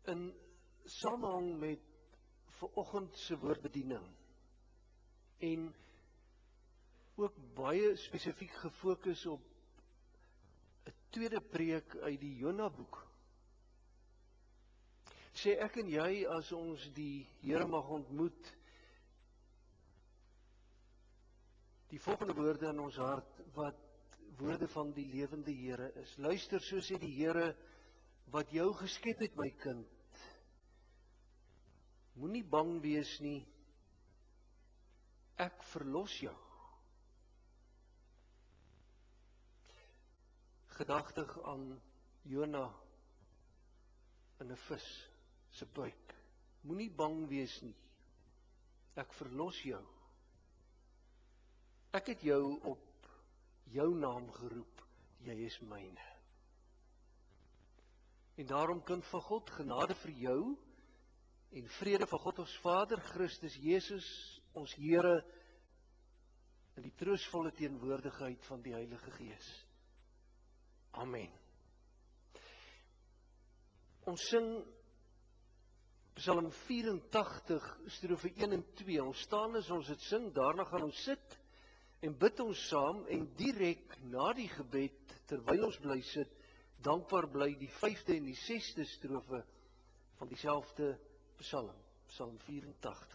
In samehang met vanoggend se woordbediening en ook baie spesifiek gefokus op 'n tweede preek uit die Jona boek, sê ek en jy, as ons die Here mag ontmoet, die volgende woorde in ons hart, wat woorde van die lewende Here is. Luister, so sê die Here wat jou geskep het, my kind. Moenie bang wees nie, ek verlos jou. Gedagtig aan Jona in 'n vis se buik. Moenie bang wees nie, ek verlos jou. Ek het jou op jou naam geroep, jy is myne. En daarom, kind van God, genade vir jou en vrede van God ons Vader, Christus Jesus, ons Here, in die troostvolle teenwoordigheid van die Heilige Gees. Amen. Ons sing Psalm 84, strofe 1 en 2. Ons staan as ons dit sing, daarna gaan ons sit en bid ons saam, en direk na die gebed, terwyl ons bly sit, dankbaar bly die 5de en die 6de strofe van dieselfde Psalm, Psalm 84.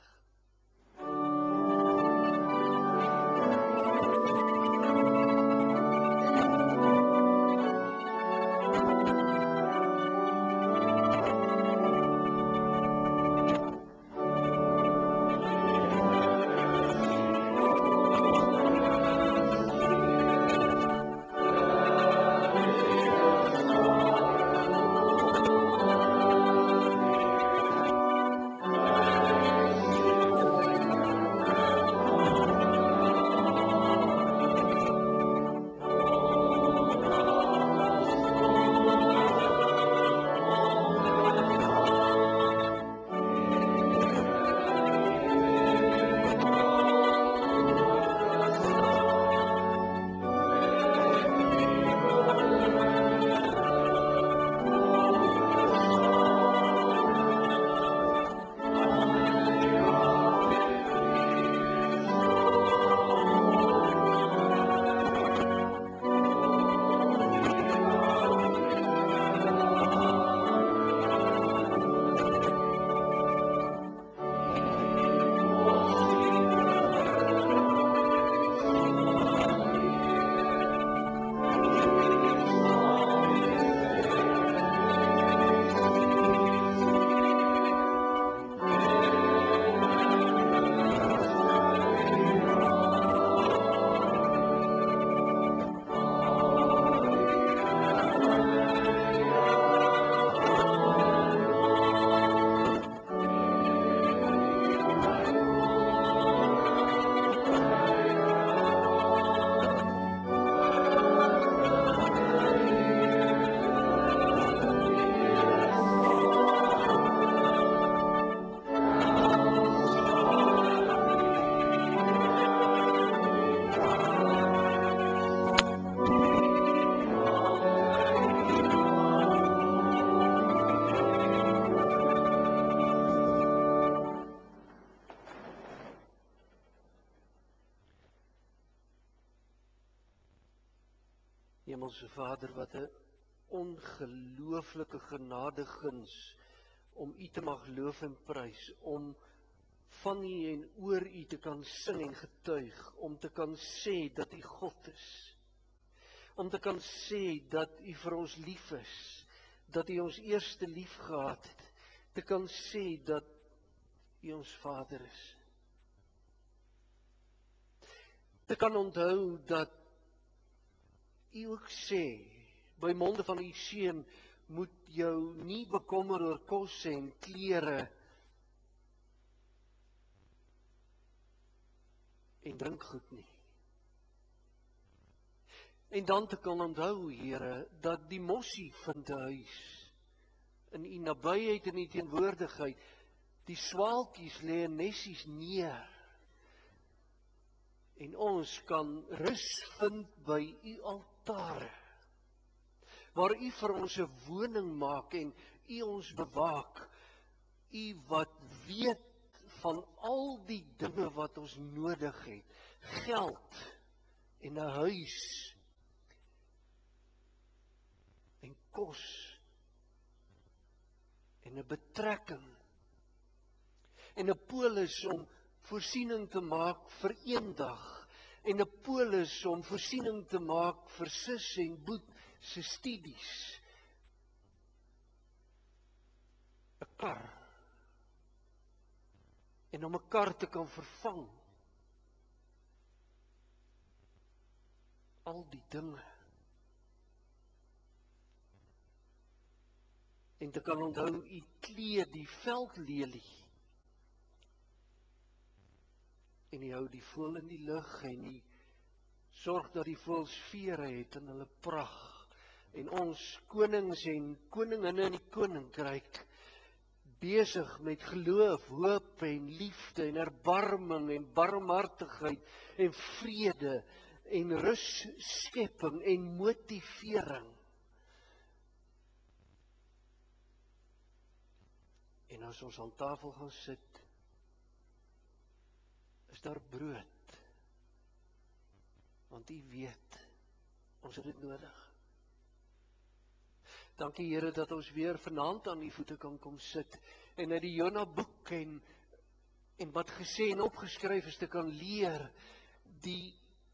Hemelse Vader, wat 'n ongelooflike genadeguns om U te mag loof en prys, om van U en oor U te kan sing en getuig, om te kan sê dat U God is, om te kan sê dat U vir ons lief is, dat U ons eerste lief gehad het, te kan sê dat U ons Vader is. Te kan onthou dat U ook sê, by monde van U Seun, moet jou nie bekommer oor kos en klere en drinkgoed nie. En dan te kan onthou, Here, dat die mossie vind 'n huis in U nabyheid en U teenwoordigheid. Die swaalkies lê in nessies neer. En ons kan rus vind by U altare. waar U vir ons 'n woning maak en U ons bewaak. U wat weet van al die dinge wat ons nodig het, geld en 'n huis en kos en 'n betrekking en 'n polis om voorsiening te maak vir eendag en 'n polis om voorsiening te maak vir sis en boet se studies, 'n kar en om 'n kar te kan vervang. Al die dinge. En te kan onthou, U kleed die veldlelie. En U hou die voël in die lug en U sorg dat die voëls vere het in hulle pragt. En ons konings en koninginne in die koninkryk besig met geloof, hoop en liefde en erbarming en barmhartigheid en vrede en russkepping en motivering. En as ons aan tafel gaan sit, is daar brood. Want U weet, ons het dit nodig. Dankie Here dat ons weer vanaand aan U voete kan kom sit en uit die Jona boek en wat gesê en opgeskryf is te kan leer, die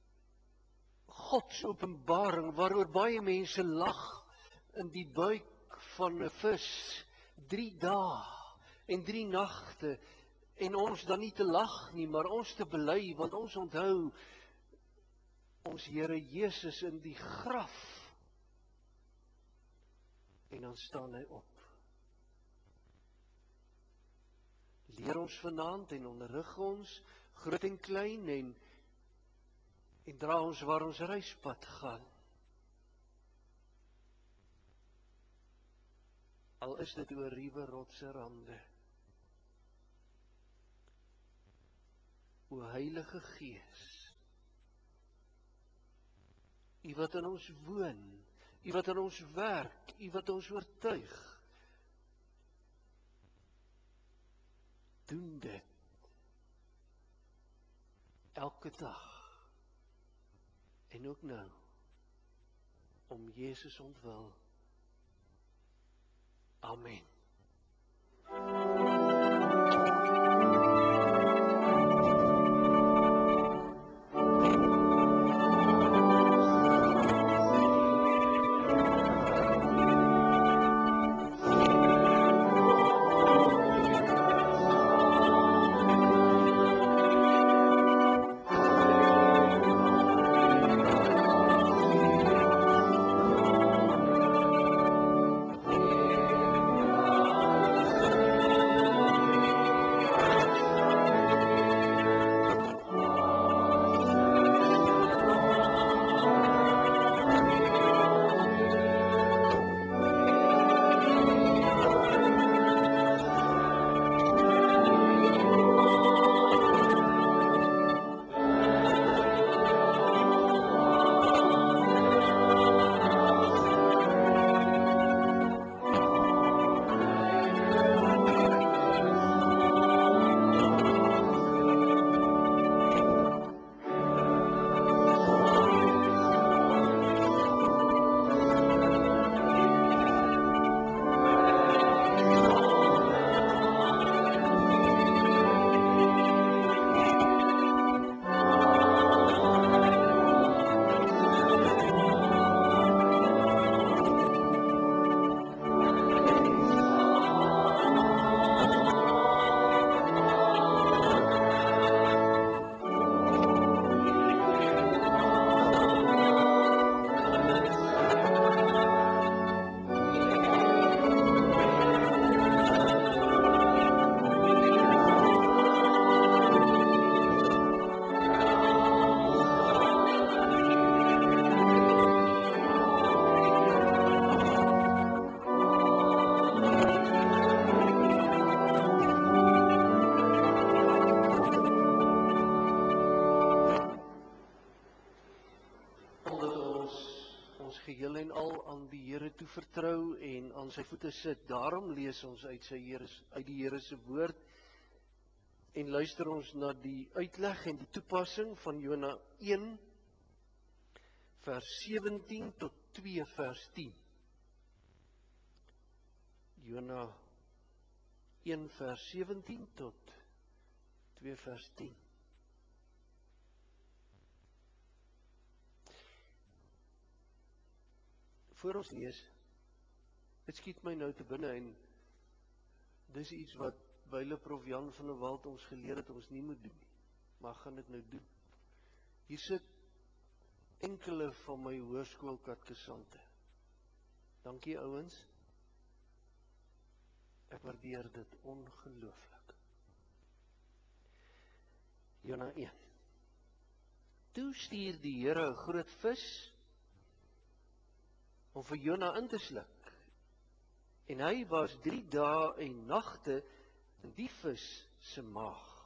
Godsopenbaring waaroor baie mense lag in die buik van 'n vis 3 dae en 3 nagte en ons dan nie te lag nie, maar ons te bely, want ons onthou ons Here Jesus in die graf. En dan staan hy op. Leer ons vanaand en onderrig ons, groot en klein, en dra ons waar ons reispad gaan. Al is dit oor ruwe rotse rande. O Heilige Gees, U wat in ons woon, U wat in ons werk, U wat ons oortuig, doen dit elke dag en ook nou om Jesus ontwil. Amen. aan die Here toe vertrou en aan sy voete sit. Daarom lees ons uit die Here se woord en luister ons na die uitleg en die toepassing van Jona 1 vers 17 tot 2 vers 10. Jona 1 vers 17 tot 2 vers 10. Voor ons lees, dit skiet my nou te binne en dis iets wat wyle Prof Jan van der Walt ons geleer het ons nie moet doen nie, maar gaan dit nou doen. Hier sit enkele van my hoërskoolkatgesante. Dankie ouens. Ek waardeer dit ongelooflik. Jona 1. Toe stuur die Here 'n groot vis om vir Jona in te sluk. En hy was 3 dae en nagte in die vis se maag.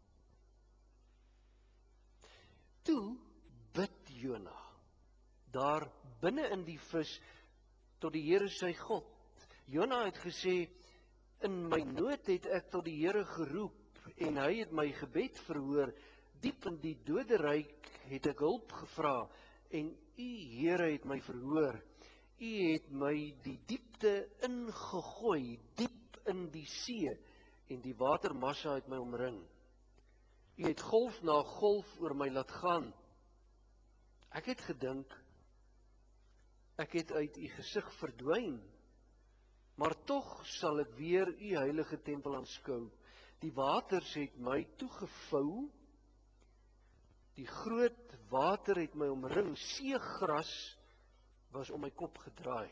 Toe bid Jona daar binne in die vis tot die Here sy God. Jona het gesê, in my nood het ek tot die Here geroep en hy het my gebed verhoor. Diep in die doderyk het ek hulp gevra en u Here het my verhoor. U het my die diepte ingegooi, diep in die see en die watermassa het my omring. U het golf na golf oor my laat gaan. Ek het gedink, ek het uit u gesig verdwyn, maar tog sal ek weer u heilige tempel aanskou. Die waters het my toegevou, die groot water het my omring, seegras was om my kop gedraai.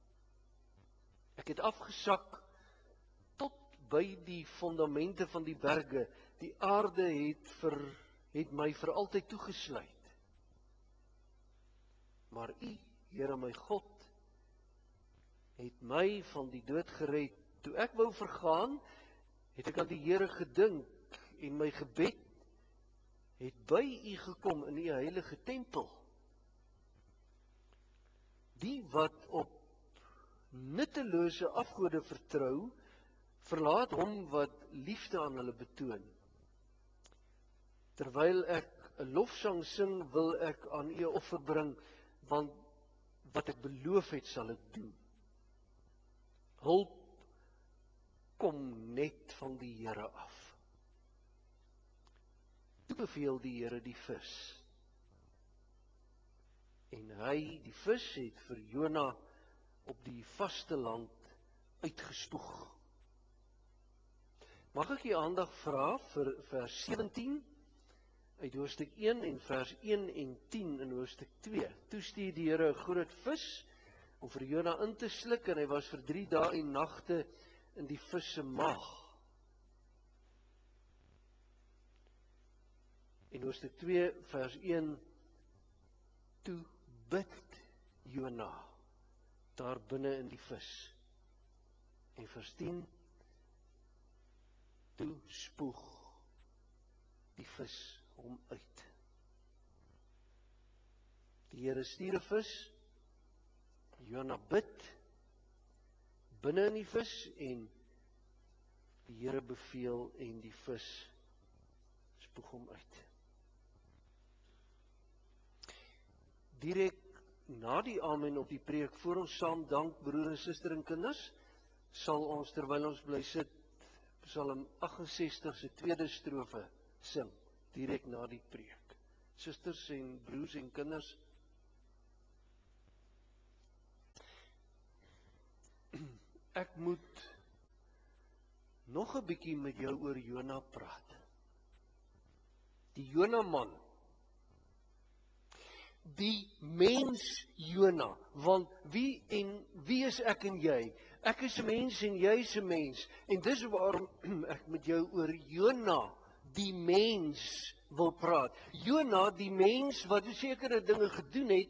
Ek het afgesak tot by die fondamente van die berge, die aarde het my vir altyd toegesluit. Maar u, Here my God, het my van die dood gered. Toe ek wou vergaan, het ek aan die Here gedink en my gebed het by u gekom in u heilige tempel. Die wat op nuttelose afgode vertrou, verlaat hom wat liefde aan hulle betoon. Terwyl ek 'n lofsang sing, wil ek aan u offer bring, want wat ek beloof het, sal ek doen. Hulp kom net van die Here af. Toe beveel die Here die vis. En hy, die vis, het vir Jona op die vaste land uitgespoeg. Mag ek u aandag vra vir vers 17 uit hoofstuk 1 en vers 1 en 10 in hoofstuk 2. Toe stuur die Here 'n groot vis om vir Jona in te sluk en hy was vir 3 dae en nagte in die vis se maag. In hoofstuk 2 vers 1, toe bid Jona daar binne in die vis. En vers 10, toe spoeg die vis hom uit. Die Here stuur 'n vis, Jona bid binne in die vis en die Here beveel en die vis spoeg hom uit. Direk na die amen op die preek, voor ons saam dank, broer en suster en kinders, sal ons terwyl ons bly sit, Psalm 68 se tweede strofe sing, direk na die preek. Susters en broers en kinders, ek moet nog 'n bietjie met jou oor Jona praat. Die Jona man. Die mens Jona, want wie is ek en jy? Ek is 'n mens en jy is 'n mens. En dis waarom ek met jou oor Jona, die mens, wil praat. Jona, die mens wat sekere dinge gedoen het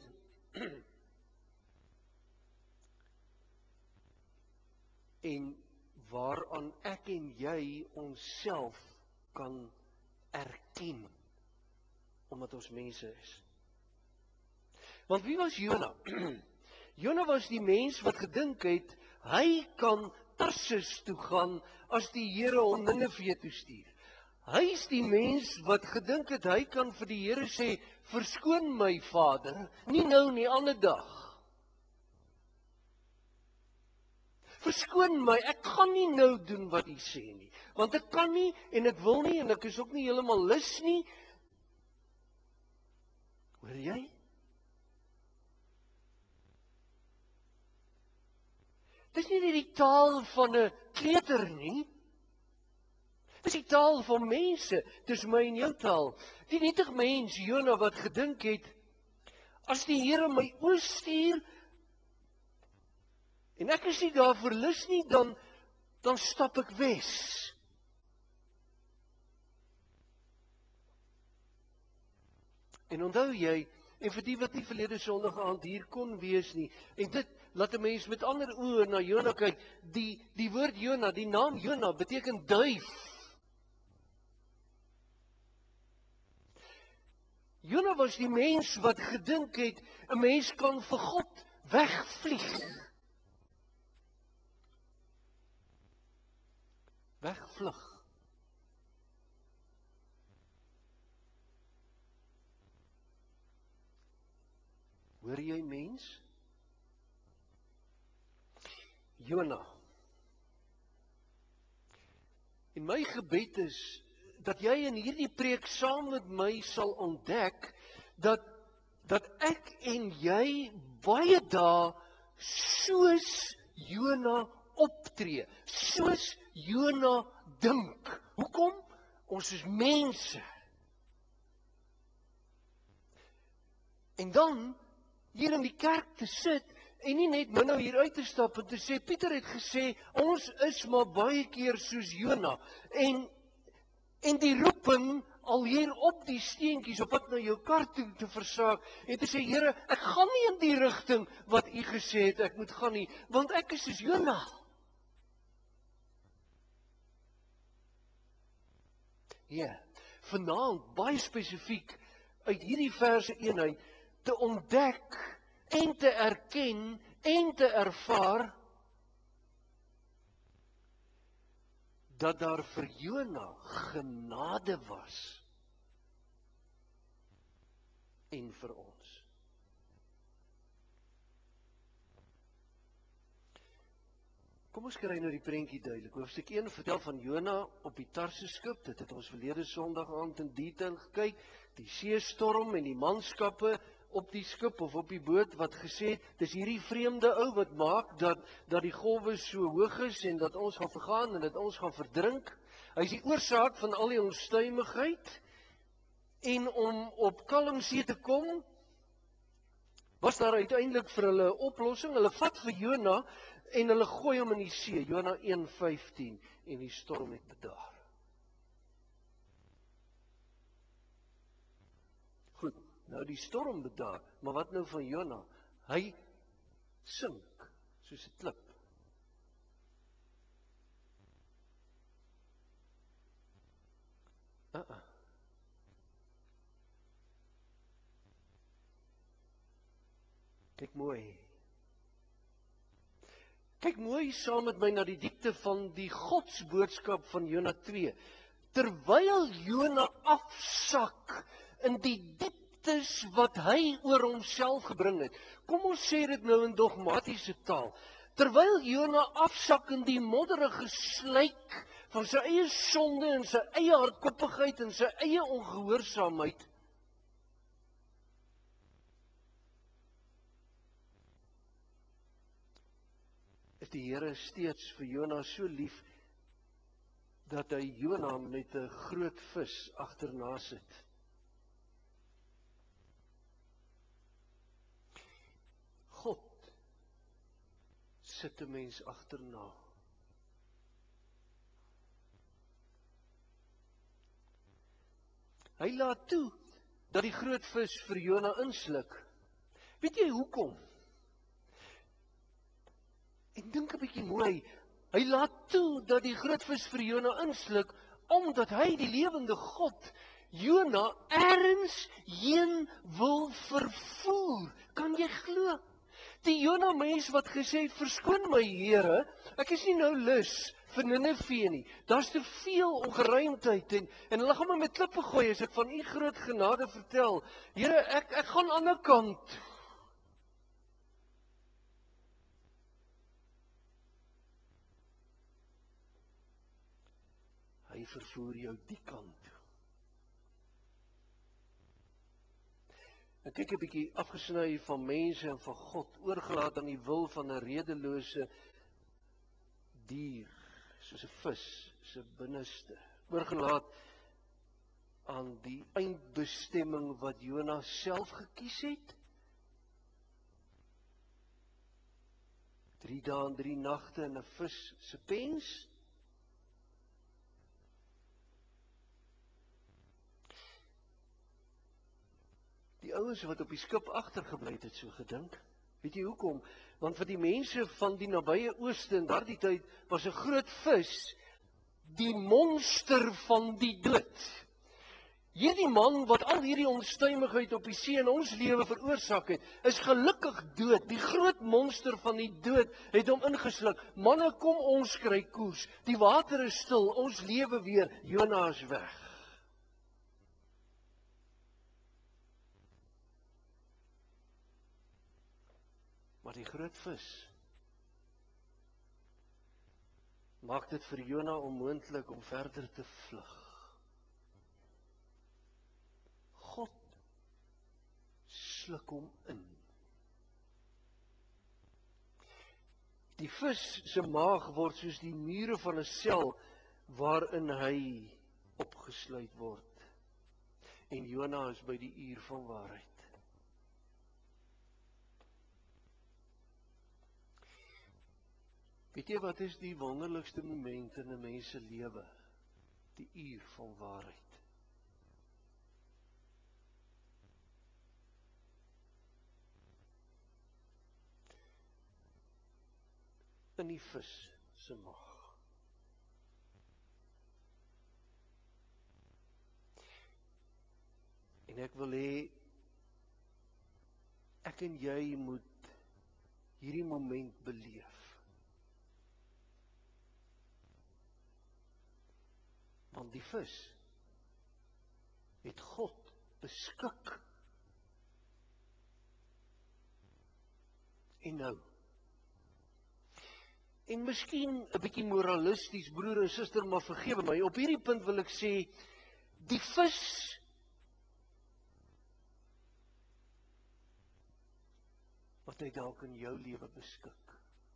en waaraan ek en jy onsself kan erken, omdat ons mense is. Want wie was Jona? Jona was die mens wat gedink het, hy kan Tarsis toe gaan as die Here hom Ninive toe stuur. Hy is die mens wat gedink het, hy kan vir die Here sê, verskoon my Vader, nie nou nie, ander dag. Verskoon my, ek kan nie nou doen wat U sê nie, want ek kan nie, en ek wil nie, en ek is ook nie heeltemal lus nie. Hoor jy? Dis nie die taal van 'n kleuter nie. Dis die taal van mense, dis my en jou taal. Die nietige mens, Jona, wat gedink het, as die Here my oorstuur, en ek is nie daarvoor lus nie, dan stap ek wes. En onthou jy, en vir die wat nie verlede Sondag aand hier kon wees nie, en dit laat 'n mens met ander oë na Jona kyk, die woord Jona, die naam Jona beteken duif. Jona was die mens wat gedink het, 'n mens kan vir God wegvlieg. Wegvlug. Hoor jy mens? Jona. En my gebed is, dat jy in hierdie preek saam met my sal ontdek, dat ek en jy baie dae soos Jona optree, soos Jona dink. Hoekom? Ons is mense. En dan, hier in die kerk te sit, en nie net nou hier uit te stap en te sê, Pieter het gesê, ons is maar baie keer soos Jona, en die roeping al hier op die steentjies, op wat na jou kar toe te versaak, en te sê, Here, ek gaan nie in die rigting wat U gesê het, ek moet gaan nie, want ek is soos Jona. Ja, vanaand, baie spesifiek, uit hierdie verse eenheid, te ontdek, en te erken, en te ervaar, dat daar vir Jona genade was, en vir ons. Kom ons kry nou die prentjie duidelik. Hoofstuk 1 vertel van Jona op die Tarsis skip. Dit het ons verlede Sondag aand in detail gekyk. Die seestorm en die manskappe op die skip of op die boot wat gesê het, dis hierdie vreemde ou wat maak dat die golwe so hoog is en dat ons gaan vergaan en dat ons gaan verdrink. Hy is die oorsaak van al die onstuimigheid. En om op kalm see te kom, was daar uiteindelik vir hulle 'n oplossing. Hulle vat vir Jona en hulle gooi hom in die see. Jona 1:15 en die storm het bedaar. Goed, nou die storm bedaar, maar wat nou van Jona? Hy sink soos 'n klip. Kyk mooi. Kyk mooi saam met my na die diepte van die godsboodskap van Jona 2. Terwyl Jona afsak in die dieptes wat hy oor homself gebring het. Kom ons sê dit nou in dogmatiese taal. Terwyl Jona afsak in die modderige sluik van sy eie sonde en sy eie hardkoppigheid en sy eie ongehoorsaamheid, is die Here steeds vir Jona so lief, dat hy Jona met 'n groot vis agterna sit. God sit 'n mens agterna. Hy laat toe dat die groot vis vir Jona insluk. Weet jy hoekom? En dink 'n bietjie mooi. Hy laat toe dat die groot vis vir Jona insluk, omdat hy, die lewende God, Jona ergens heen wil vervoer. Kan jy glo? Die Jona mens wat gesê het, verskoon my Here, ek is nie nou lus vir Nineve nie. Daar's te veel ongeruimdheid en hulle gaan my met klippe gooi as ek van u groot genade vertel. Here, ek gaan aan 'n ander kant. Hy vervoer jou die kant toe. En kyk 'n bietjie afgesny van mense en van God, oorgelaat aan die wil van 'n redelose dier, soos 'n vis, se binneste, oorgelaat aan die eindbestemming wat Jona self gekies het. 3 dae en 3 nagte in 'n vis se pens. Die ouens wat op die skip agtergebly het so gedink. Weet jy hoekom? Want vir die mense van die nabye ooste in daardie tyd was 'n groot vis die monster van die dood. Hierdie man wat al hierdie onstuimigheid op die see in ons lewe veroorsaak het, is gelukkig dood. Die groot monster van die dood het hom ingesluk. Manne, kom ons kry koers. Die water is stil, ons lewe weer. Jona is weg. Maar die groot vis maak dit vir Jona onmoontlik om verder te vlug. God sluk hom in. Die vis se maag word soos die mure van 'n sel waarin hy opgesluit word. En Jona is by die uur van waarheid. Weet jy wat is die wonderlikste moment in 'n mens se lewe? Die uur van waarheid. In die vis se maag. En ek wil hê ek en jy moet hierdie moment beleef. Want die vis het God beskik. En nou. En miskien 'n bietjie moralisties, broer en suster, maar vergewe my. Op hierdie punt wil ek sê, die vis wat hy dalk in jou lewe beskik.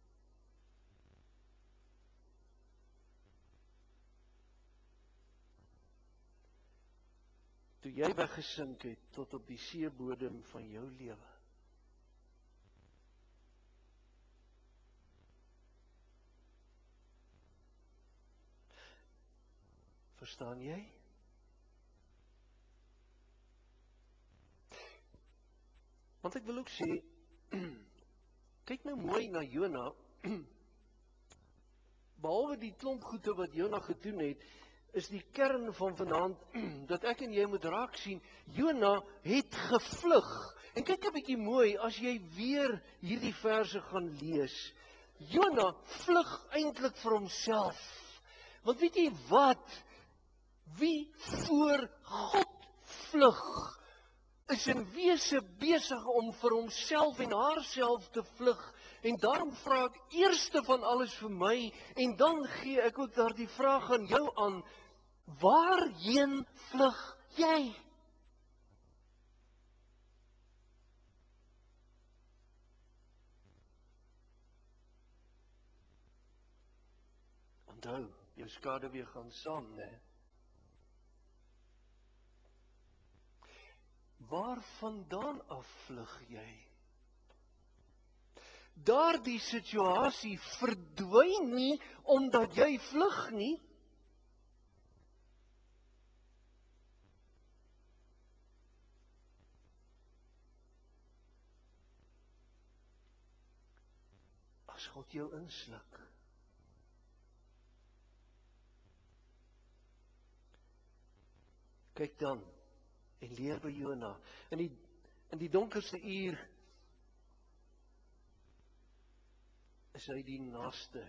Toe jy weggesink het tot op die seebodem van jou lewe. Verstaan jy? Want ek wil ook sê, kyk nou mooi na Jona. Behalwe die klomp goede wat Jona gedoen het, is die kern van vanaand dat ek en jy moet raak sien, Jona het gevlug. En kyk 'n bietjie mooi as jy weer hierdie verse gaan lees. Jona vlug eintlik vir homself. Want weet jy wat? Wie voor God vlug, is in wese besig om vir homself en haarself te vlug. En daarom vra ek eerste van alles vir my, en dan gee ek ook daardie vraag aan jou aan, waarheen vlug jy? Onthou, jou skaduwee gaan saam, né? Waarvandaan af vlug jy? Daardie situasie verdwyn nie omdat jy vlug nie. As God jou insluk. Kyk dan en leer by Jona. In die donkerste uur is hy die naaste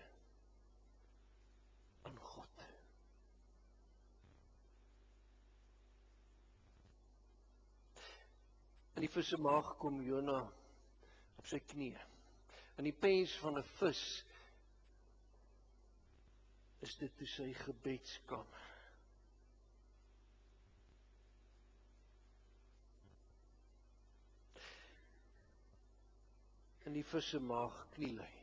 aan God. In die vis se maag kom Jona op sy knieë. In die pens van 'n vis is dit toe sy gebedskamer. In die vis se maag kniel hy.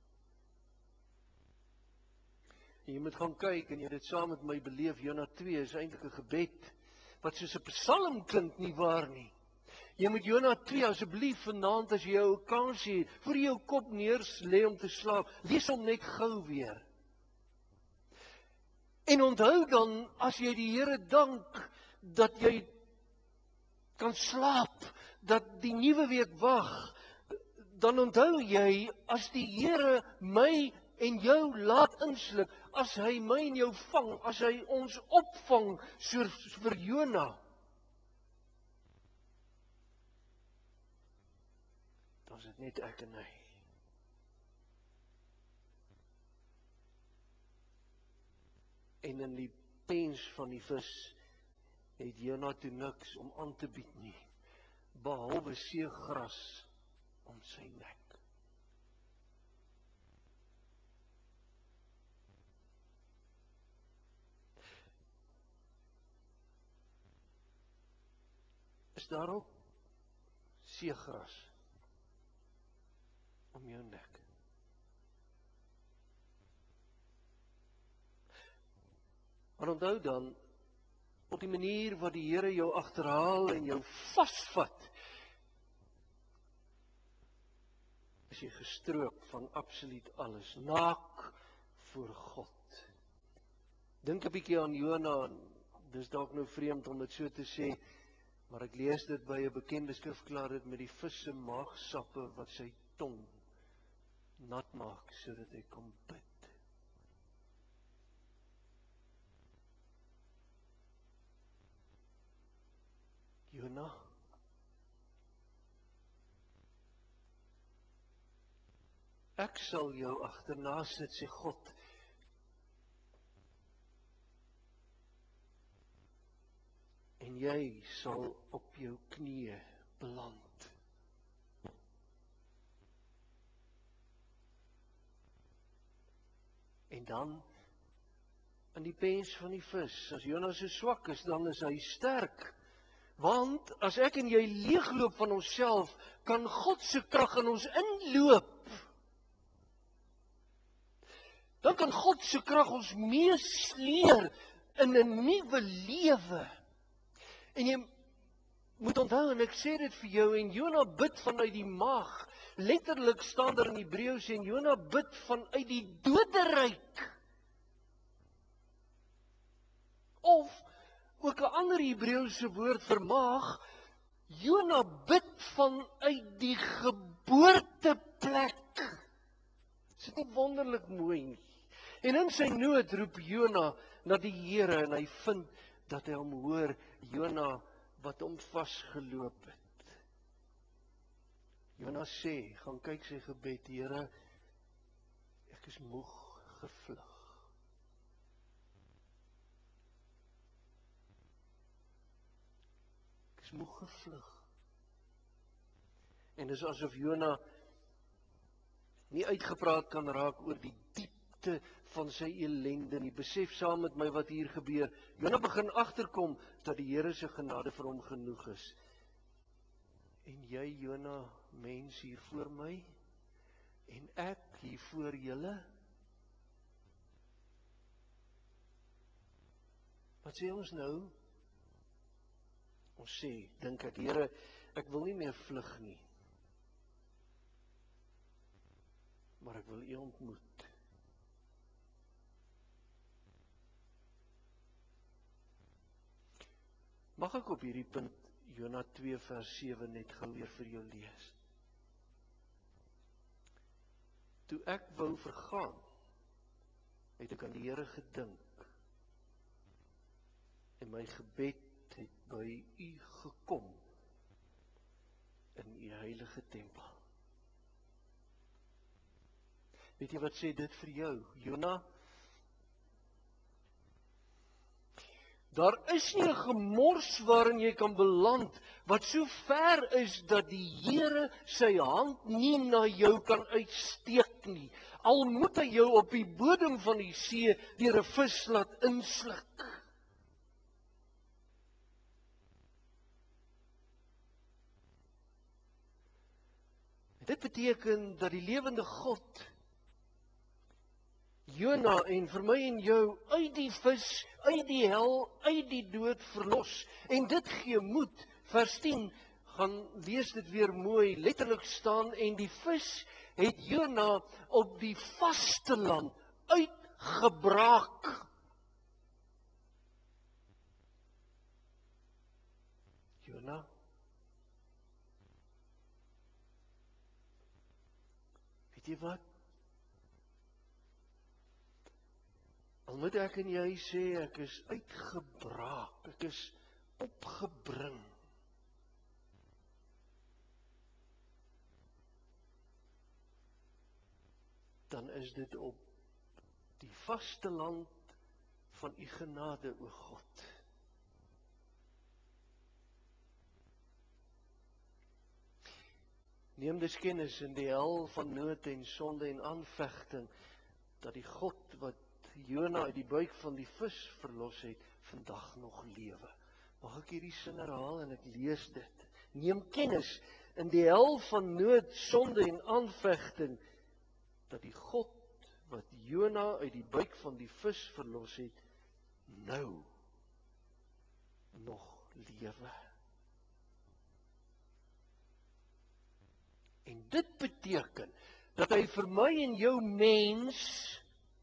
En jy moet gaan kyk en jy dit saam met my beleef. Jona 2 is eintlik 'n gebed wat soos 'n psalm klink, nie waar nie? Jy moet Jona 2 asseblief vanaand as jy jou kansie het, voor jy jou kop neerlê om te slaap, lees hom net gou weer. En onthou dan, as jy die Here dank, dat jy kan slaap, dat die nuwe week wag, dan onthou jy, as die Here my en jou laat inslip, as hy my en jou vang, as hy ons opvang, soos vir Jona, dan is dit net ek en hy. En in die pens van die vis het Jona toe niks om aan te bied nie, behalwe seegras om sy nek. Is daar ook seegras om jou nek? Maar onthou dan, op die manier wat die Here jou agterhaal en jou vasvat, is jy gestroop van absoluut alles, naak voor God. Dink 'n bietjie aan Jona, dis dalk nou vreemd om dit so te sê, maar ek lees dit by 'n bekende skrifklaar, dit met die vis se maagsappe wat sy tong nat maak sodat hy kan bid. Jona, ek sal jou agterna sit, sê God, en jy sal op jou knieë beland. En dan, in die pens van die vis, as Jona so swak is, dan is hy sterk. Want as ek en jy leegloop van onsself, kan God se krag in ons inloop. Dan kan God se krag ons meesleer in 'n nuwe lewe. En jy moet onthou, en ek sê dit vir jou, en Jona bid vanuit die maag. Letterlik staan daar in Hebreëus, en Jona bid vanuit die doderyk. Of ook 'n ander Hebreëse woord vir maag, Jona bid vanuit die geboorteplek. Is dit nie wonderlik mooi nie? En in sy nood roep Jona na die Here en hy vind dat hy hom hoor, Jona wat hom vasgeloop het. Jona sê, gaan kyk sy gebed, Here, ek is moeg gevlug. Ek is moeg gevlug. En dis asof Jona nie uitgepraat kan raak oor die diepte van sy ellende nie. Besef saam met my wat hier gebeur. Jona begin agterkom dat die Here se genade vir hom genoeg is. En jy, Jona, mens hier voor my, en ek hier voor julle. Wat sê ons nou? Ons sê, dink ek, Here, ek wil nie meer vlug nie, maar ek wil U ontmoet. Mag ek op hierdie punt Jona 2 vers 7 net gou weer vir jou lees? Toe ek wou vergaan, het ek aan die Here gedink, en my gebed het by U gekom, in U heilige tempel. Weet jy wat sê dit vir jou? Jona, daar is nie 'n gemors waarin jy kan beland wat so ver is dat die Here sy hand nie na jou kan uitsteek nie. Al moet hy jou op die bodem van die see deur 'n vis laat insluk. Dit beteken dat die lewende God Jona en vir my en jou uit die vis, uit die hel, uit die dood verlos. En dit gee moed. Vers 10, gaan lees dit weer mooi, letterlik staan, en die vis het Jona op die vasteland uitgebraak. Jona, weet jy wat? Al moet ek en jy sê, ek is uitgebraak, ek is opgebring. Dan is dit op die vasteland van u genade, o God. Neem dus kennis in die hel van nood en sonde en aanvegting, dat die God wat Jona uit die buik van die vis verlos het, vandag nog lewe. Mag ek hierdie sin herhaal en ek lees dit. Neem kennis in die hel van nood, sonde en aanvegting, dat die God wat Jona uit die buik van die vis verlos het, nou nog lewe. En dit beteken dat hy vir my en jou mens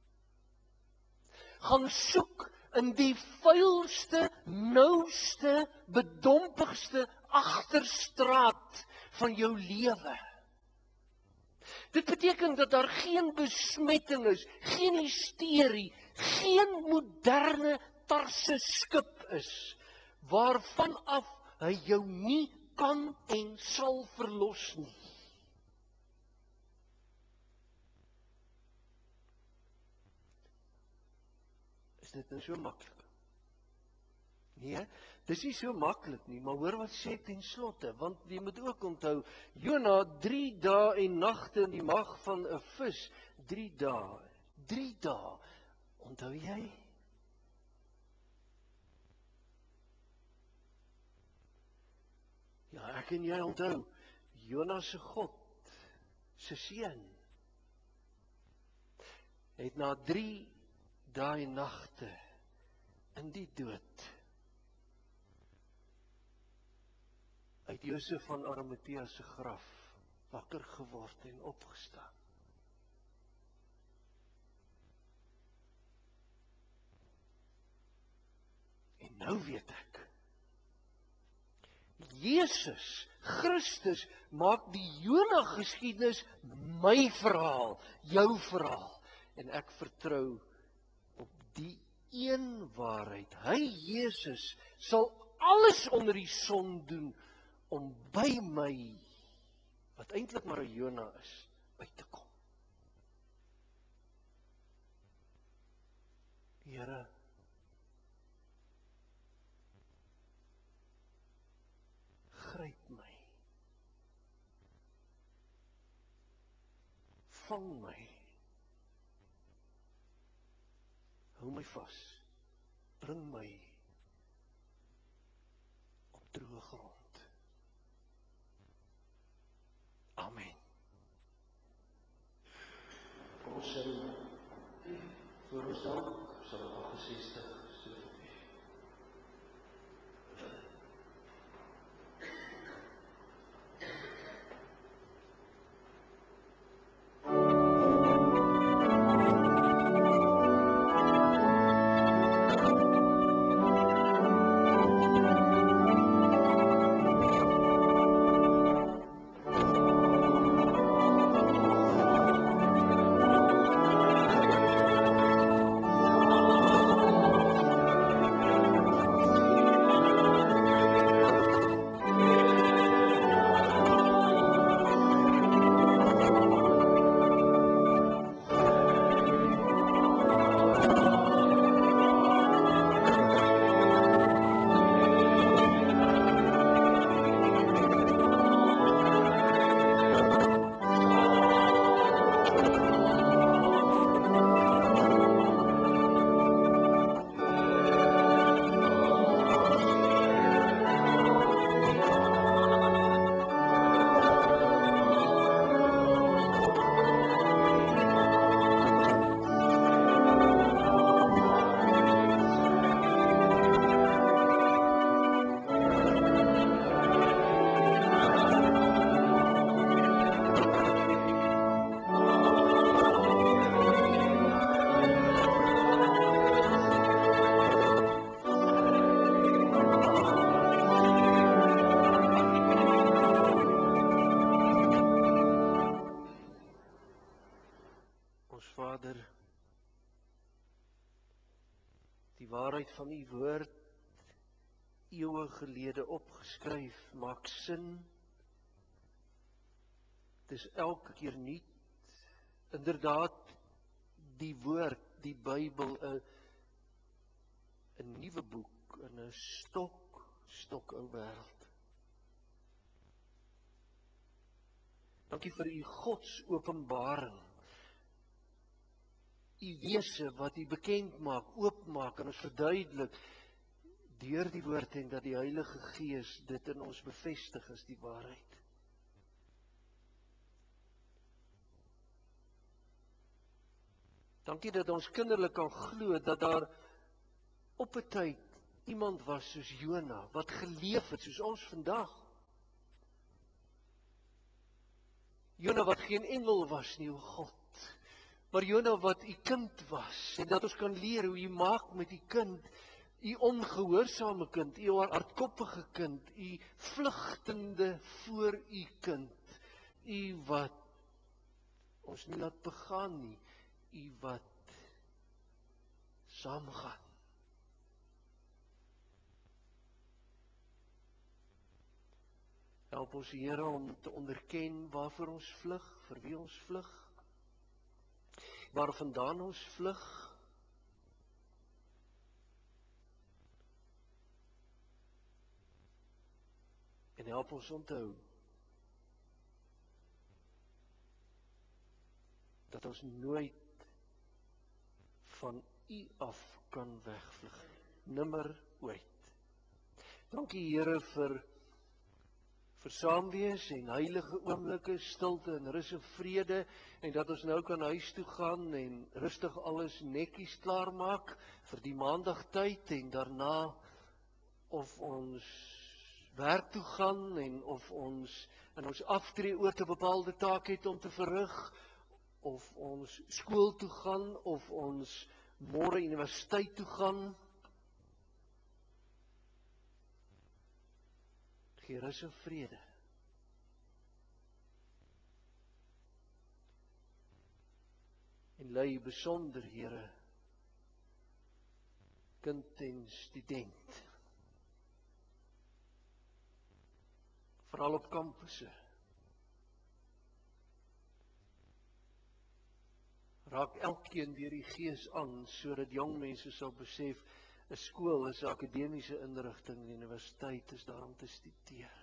gaan soek in die vuilste, nouste, bedompigste agterstraat van jou lewe. Dit beteken dat daar geen besmetting is, geen hysterie, geen moderne tarse skip is, waarvan af hy jou nie kan en sal verlos nie. Is dit nou so maklik? Nee, dis nie so maklik nie, maar hoor wat sê ten slotte, want jy moet ook onthou, Jona 3 dae en nagte in die mag van 'n vis, 3 dae, onthou jy? Ja, ek en jy onthou, Jona se God, se seun, het na 3 dae en nagte in die dood uit Josef van Arimatea se graf wakker geword en opgestaan. En nou weet ek, Jesus Christus maak die Jona geskiedenis my verhaal, jou verhaal. En ek vertrou op die een waarheid. Hy, Jesus, sal alles onder die son doen om by my, wat eintlik maar 'n Jona is, uit te kom. Here, gryp my. Vang my. Hou my vas. Bring my op droë grond. Amen. Ons sal voor ons dank, sal 68 so. Ons Vader, die waarheid van U woord, eeue gelede opgeskryf, maak sin. Dit is elke keer nuut. Inderdaad, die woord, die Bybel, 'n nuwe boek in 'n stokou wêreld. Dankie vir U Godsopenbaring. U wese wat U bekend maak, oopmaak en ons verduidelik deur die woord en dat die Heilige Gees dit in ons bevestig as die waarheid. Dankie dat ons kinderlik kan glo dat daar op 'n tyd iemand was soos Jona wat geleef het soos ons vandag. Jona wat geen engel was nie, o God. Maar Jona wat U kind was en dat ons kan leer hoe U maak met U kind, U ongehoorsame kind, U hardkoppige kind, U vlugtende voor U kind, U wat ons nie laat begaan nie, U wat saamgaan. Help ons Here om te onderken waarvoor ons vlug, vir wie ons vlug, waarvandaan ons vlug. En help ons onthou dat ons nooit van U af kan wegvlug. Nimmer ooit. Dankie Here vir saamwees en heilige oomblikke, stilte en rus en vrede, en dat ons nou kan huis toe gaan en rustig alles netjies klaarmaak vir die maandagtyd en daarna of ons werk toe gaan en of ons in ons aftree oor 'n bepaalde taak het om te verrig, of ons skool toe gaan, of ons môre universiteit toe gaan. Gee rus en vrede. En lei besonder, Here, kind en student. Veral op kampusse. Raak elkeen deur die Gees aan, sodat jong mense sal besef, 'n skool is 'n akademiese inrigting, en die universiteit is daar om te studeer.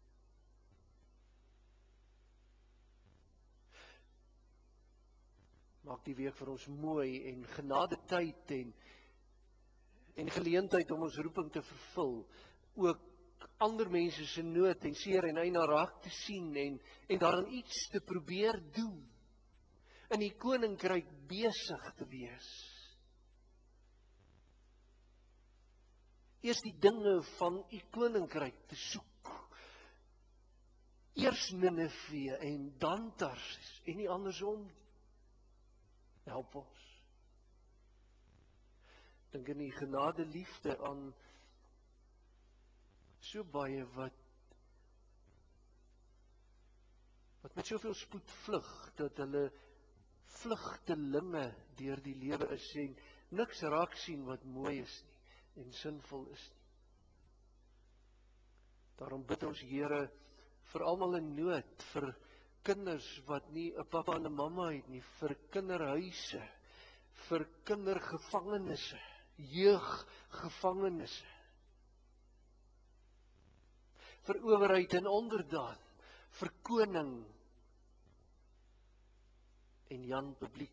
Maak die week vir ons mooi en genade tyd en geleentheid om ons roeping te vervul. Ook ander mense se nood en seer en eina raak te sien en daarin iets te probeer doen. In die koninkryk besig te wees. Eers die dinge van U koninkryk te soek. Eers Ninive en dan Tarsis en nie andersom. Help ons. Dink in die genade liefde aan so baie wat met soveel spoed vlug, dat hulle vlugtelinge deur die lewe is en niks raak sien wat mooi is nie en sinvol is nie. Daarom bid ons Here vir almal in nood, vir kinders wat nie 'n pappa en 'n mamma het nie, vir kinderhuise, vir kindergevangenisse, jeuggevangenisse, vir owerheid en onderdaan, vir koning en Jan Publiek.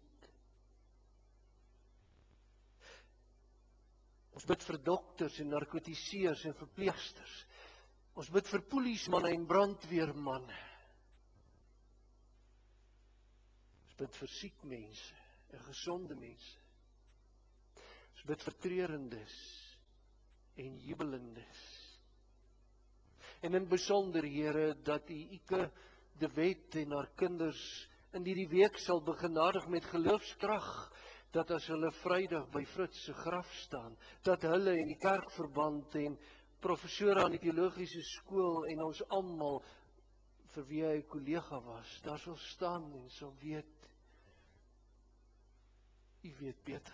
Ons bid vir dokters en narkotiseers en verpleegsters. Ons bid vir polismanne en brandweermanne. Ons bid vir siek mense en gesonde mense. Ons bid vir treurendes en jubelendes. En in besonder, Here, dat U Ike de Wet en haar kinders in hierdie week sal begenadig met geloofskrag, dat as hulle Vrydag by Fritz se graf staan, dat hulle en die kerkverband en professore aan die teologiese skool en ons almal vir wie hy 'n kollega was, daar sal staan en sal weet, U weet beter.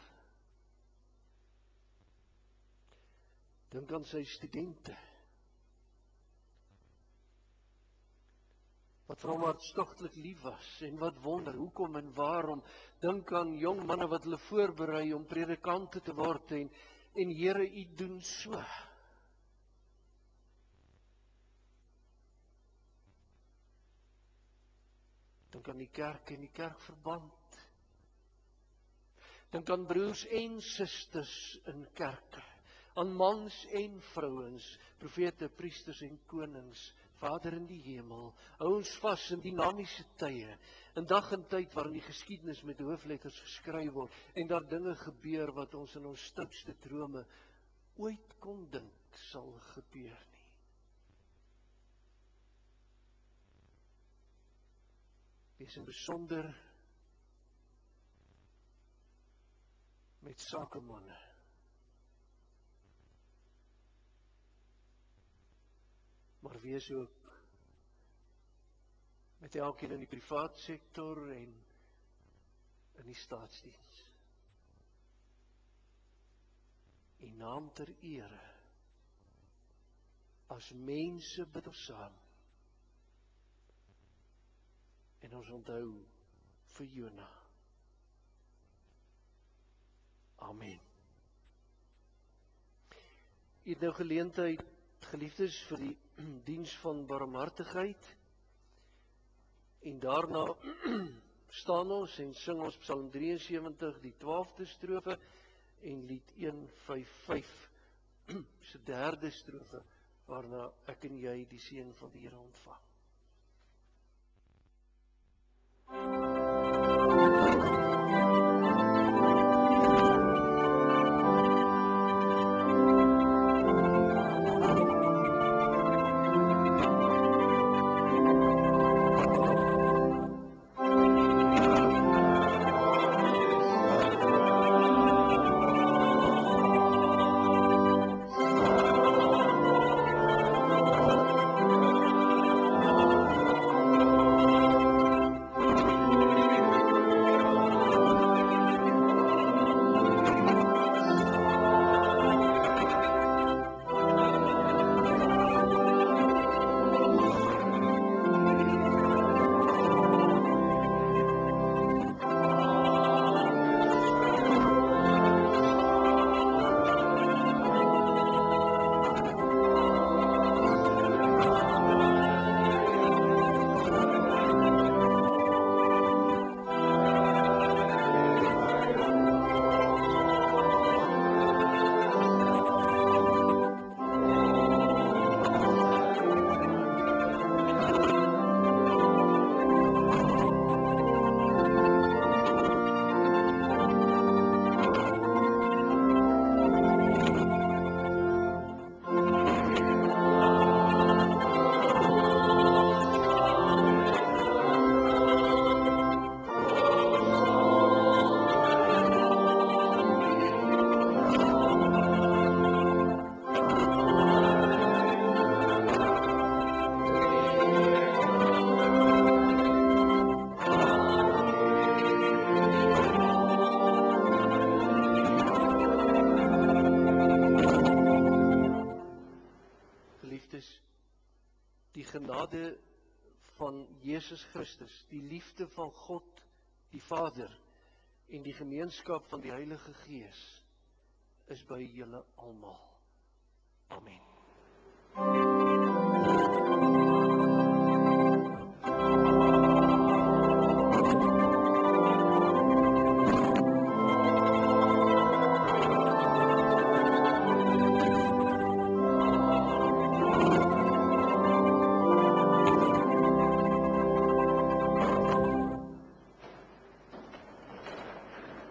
Dink aan sy studente, wat vir hom hartstogtelik lief was, en wat wonder, hoekom en waarom. Dink aan jong manne wat hulle voorberei om predikante te word, en Here, U doen so. Dink aan die kerk en die kerkverband. Dink aan broers en susters in kerke, aan mans en vrouens, profete, priesters en konings. Vader in die hemel, hou ons vas in dinamiese tye, in dag en tyd waarin die geskiedenis met hoofletters geskryf word, en daar dinge gebeur wat ons in ons stoutste drome ooit kon dink sal gebeur nie. Wees in besonder met sakemanne, maar wees ook met elkeen in die privaat sektor en in die staatsdiens. U naam ter ere, as mense bid ons saam, en ons onthou vir Jona. Amen. U het nou geleentheid, geliefdes, vir die diens van barmhartigheid, en daarna staan ons en sing ons Psalm 73, die 12de strofe, en lied 155, se derde strofe, waarna ek en jy die seën van die Here ontvang. Die genade van Jesus Christus, die liefde van God, die Vader, en die gemeenskap van die Heilige Gees, is by julle almal. Amen.